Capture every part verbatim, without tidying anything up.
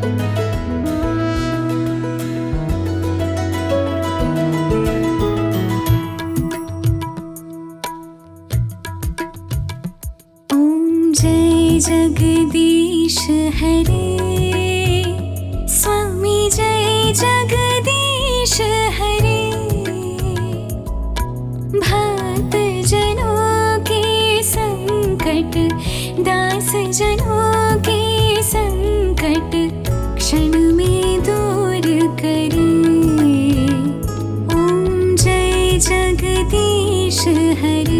जगदीश हरे स्वामी जय जगदीश हरे। भक्त जनों के संकट दास जनों के संकट क्षण में दूर करे। ओम जय जगदीश हरे।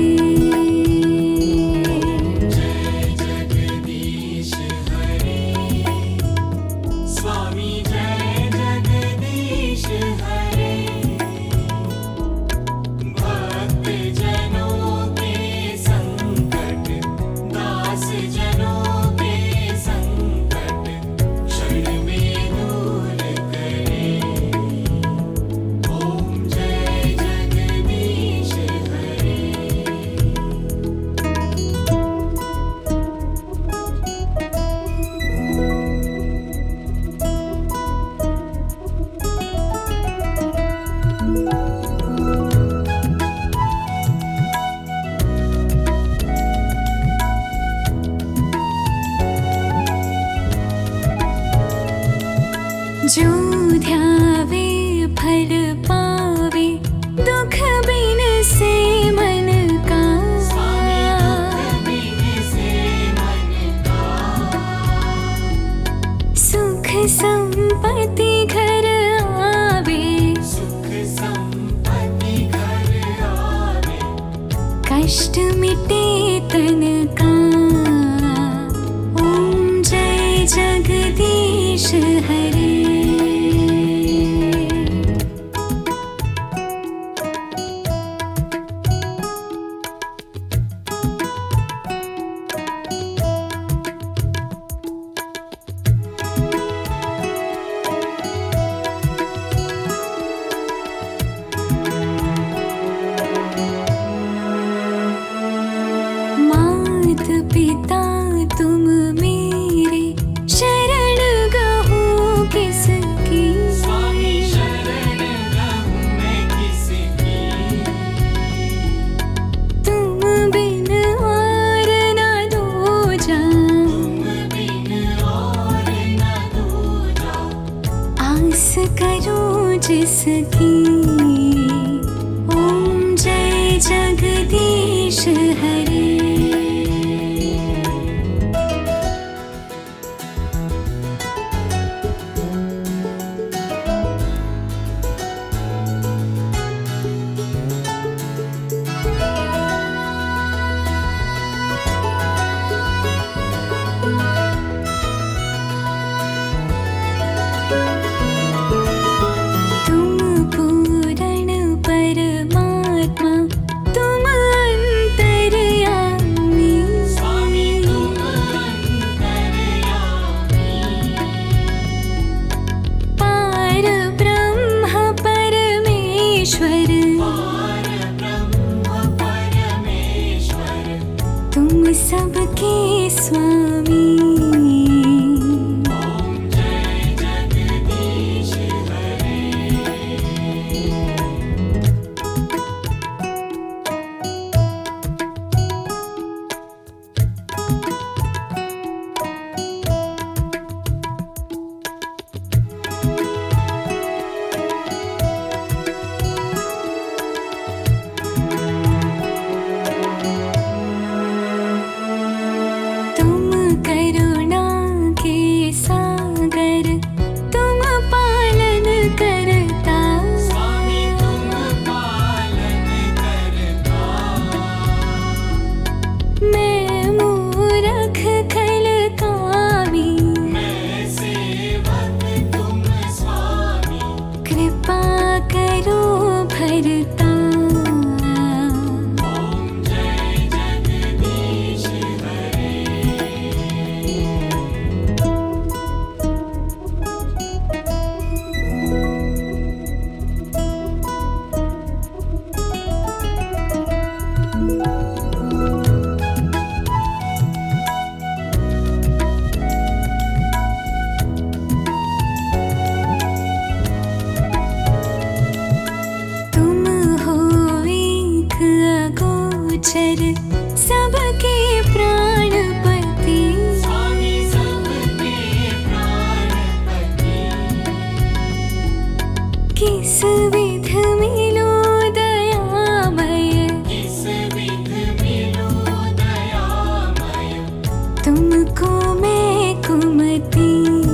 जो ध्यावे फल पावे दुख बिन से मन का। सुख संपत्ति घर आवे, सुख संपत्ति घर आवे। कष्ट मिटे तन का। ओम जय जगदीश हरे। पिता तुम मेरे शरण गहूँ किसकी। स्वामी शरण गहूँ मैं किसकी। तुम बिन और न दूजा, तुम बिन और न दूजा। आस करूँ जिसकी। ओम जय जगदीश हरे। तुम सबके स्वामी। ओम जय जगदीश हरे। तुम किस विध मिलो दयामय, किस विध मिलो दयामय, तुमको मैं कुमति।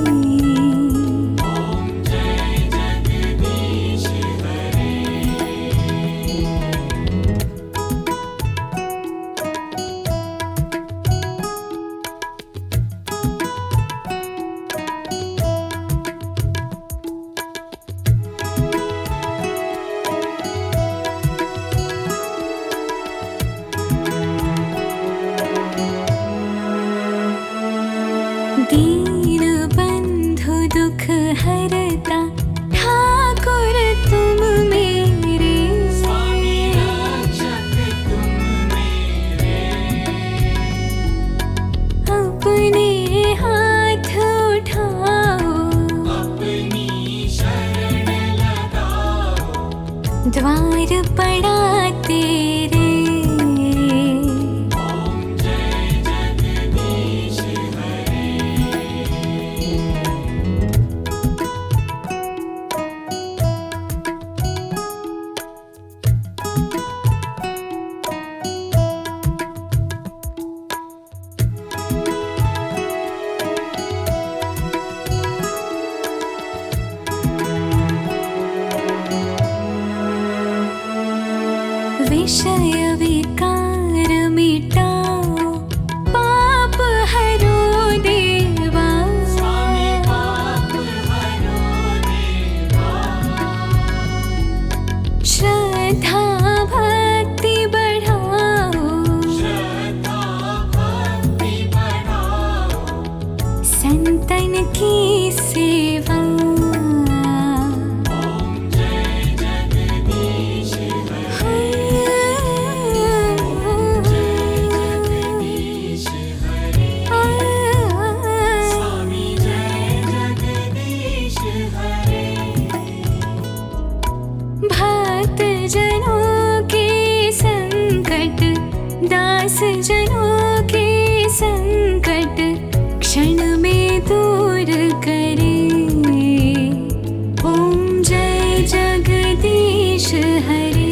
ओम जय जगदीश हरे। दीन बंधु दुख हरता ठाकुर तुम मेरे, स्वामी रक्षक तुम मेरे, अपने हाथ उठाओ, अपनी शरण लगाओ, द्वार पड़ा तेरे। ओम जय जगदीश हरे। विषय विकार मिटाओ, पाप हरो देवा, स्वामी पाप हरो देवा, श्रद्धा भक्ति बढ़ाओ, श्रद्धा भक्ति बढ़ाओ, संतन की सेवा। ओम जय जगदीश हरे। जगदीश हरे। स्वामी जय जगदीश हरे। भक्त जनों के संकट, दास जनों के संकट क्षण में दूर करे। ओम जय जगदीश हरे।